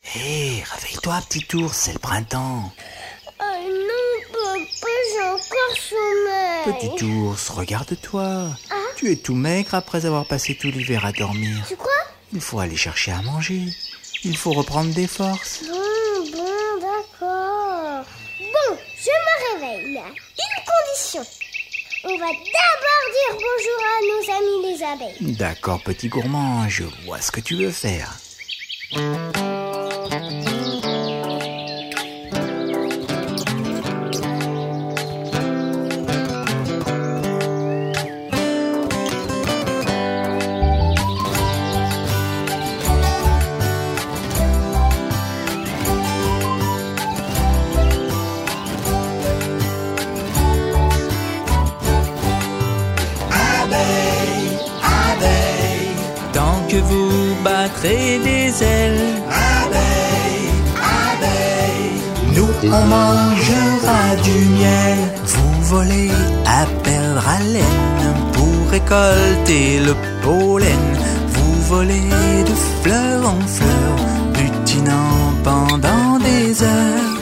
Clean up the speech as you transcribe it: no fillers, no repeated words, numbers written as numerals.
Hé, réveille-toi, petit ours, c'est le printemps. Oh non, papa, j'ai encore sommeil. Petit ours, regarde-toi. Tu es tout maigre après avoir passé tout l'hiver à dormir. Tu crois? Il faut aller chercher à manger. Il faut reprendre des forces. Bon, d'accord. Bon, je me réveille, mais à une condition. On va d'abord dire bonjour à nos amis les abeilles. D'accord, petit gourmand, je vois ce que tu veux faire. Tant que vous battrez des ailes, abeilles, abeilles, nous on mangera du miel. Vous volez à pelle à laine pour récolter le pollen. Vous volez de fleur en fleur, butinant pendant des heures.